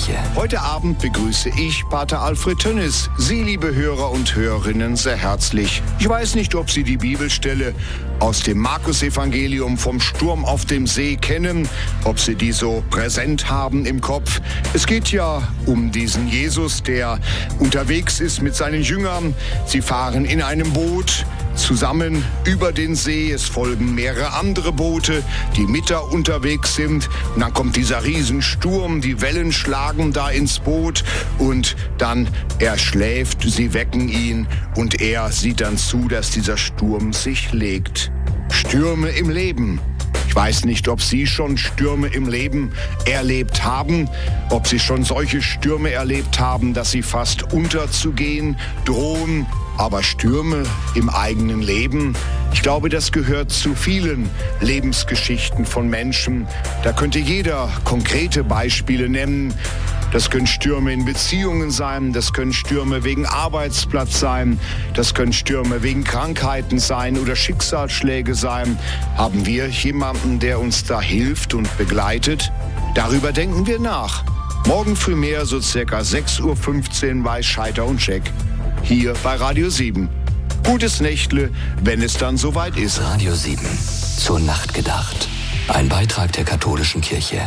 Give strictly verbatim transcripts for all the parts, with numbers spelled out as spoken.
Kirche. Heute Abend begrüße ich Pater Alfred Tönnis. Sie, liebe Hörer und Hörerinnen, sehr herzlich. Ich weiß nicht, ob Sie die Bibelstelle aus dem Markus-Evangelium vom Sturm auf dem See kennen, ob Sie die so präsent haben im Kopf. Es geht ja um diesen Jesus, der unterwegs ist mit seinen Jüngern. Sie fahren in einem Boot zusammen über den See. Es folgen mehrere andere Boote, die mit da unterwegs sind. Und dann kommt dieser Riesensturm, die Wellen schlagen da ins Boot und dann er schläft, sie wecken ihn und er sieht dann zu, dass dieser Sturm sich legt. Stürme im Leben. Ich weiß nicht, ob Sie schon Stürme im Leben erlebt haben, ob Sie schon solche Stürme erlebt haben, dass Sie fast unterzugehen drohen. Aber Stürme im eigenen Leben, ich glaube, das gehört zu vielen Lebensgeschichten von Menschen. Da könnte jeder konkrete Beispiele nennen. Das können Stürme in Beziehungen sein, das können Stürme wegen Arbeitsplatz sein, das können Stürme wegen Krankheiten sein oder Schicksalsschläge sein. Haben wir jemanden, der uns da hilft und begleitet? Darüber denken wir nach. Morgen früh mehr, so circa sechs Uhr fünfzehn bei Scheiter und Scheck. Hier bei Radio sieben. Gutes Nächtle, wenn es dann soweit ist. Radio sieben. Zur Nacht gedacht. Ein Beitrag der katholischen Kirche.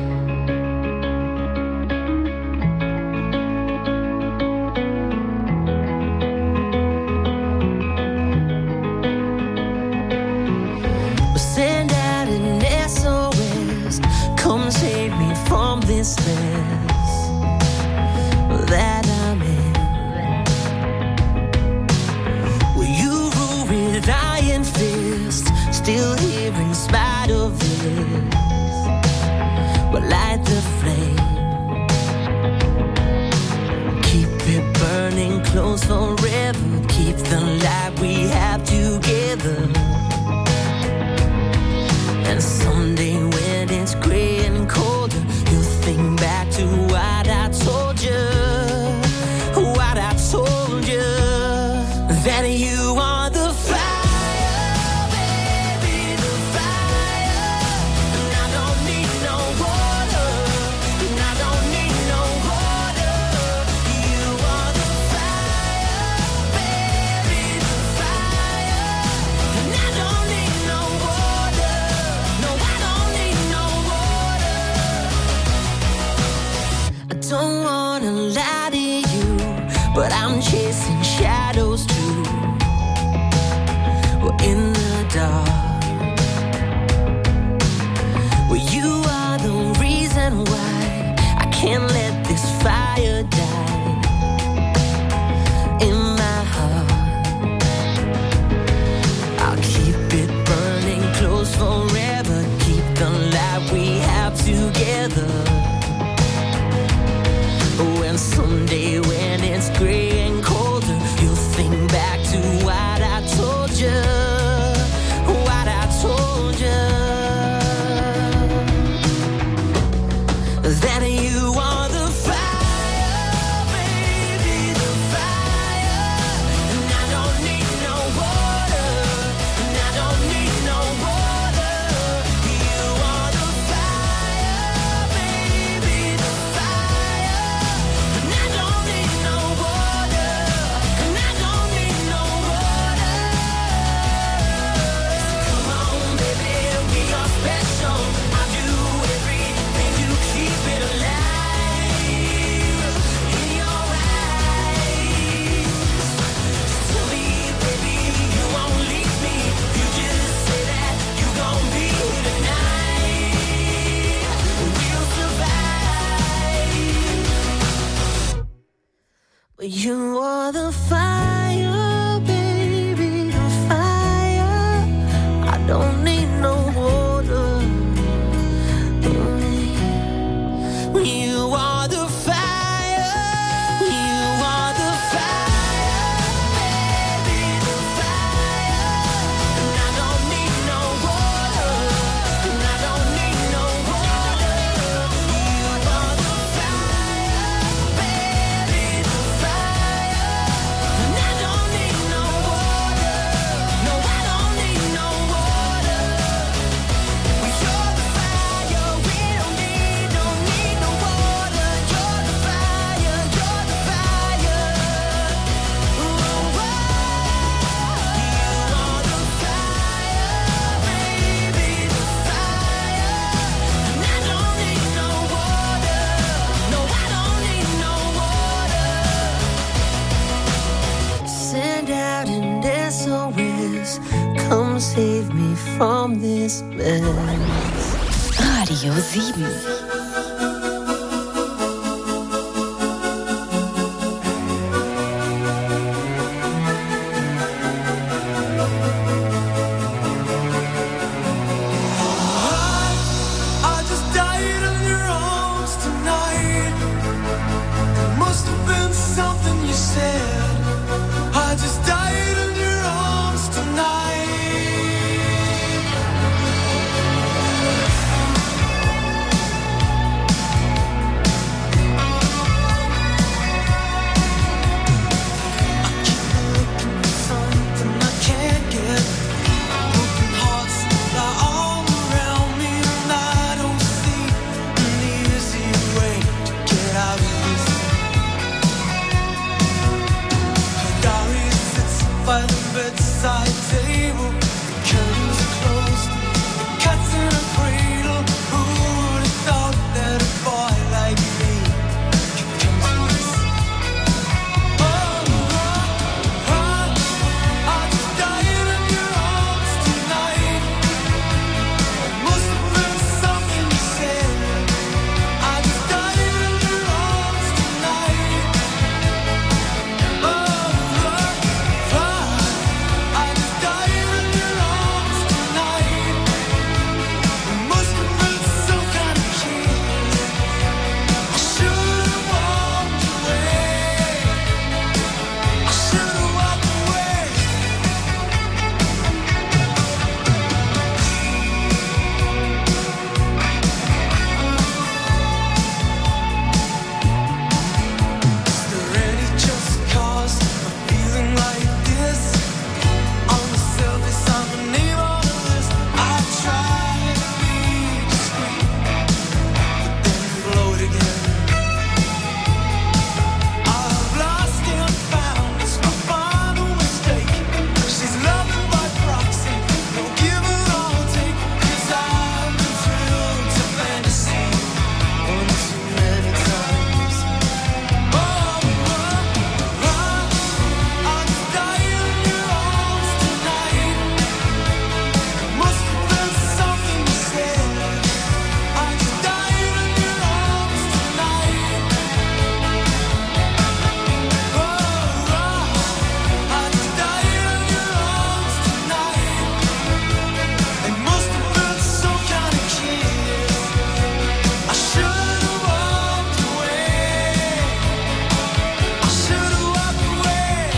Send out an S O S. Come save me from this mess that I'm in. Iron fist, still here in spite of this. But light the flame, keep it burning close forever. Keep the light we have together. And someday when it's gray and colder, you'll think back to what I told you, what I told you, that you are the fire. But I'm chasing shadows too. We're in the dark. Well, you are the reason why I can't let this fire die in my heart. I'll keep it burning close forever. Keep the light we have together. When someday when it's gray and colder, you'll think back to what I told you, what I told you, that you are the fire, baby, the fire. And I don't need no water, and I don't need no water. You are the fire, baby, the fire. And I don't need no water, and I don't need no water. Come on, baby, we are special. I'll do everything to keep it alive in your eyes. Just tell me, baby, you won't leave me. You just say that you gon' be here tonight. We'll survive. But you are the fire, baby, the fire. I don't need no water. You are the fire. You are the fire, baby, the fire. And I don't need no water. And I don't need no water. You are the fire, baby, the fire. save me from this mess. Radio sieben.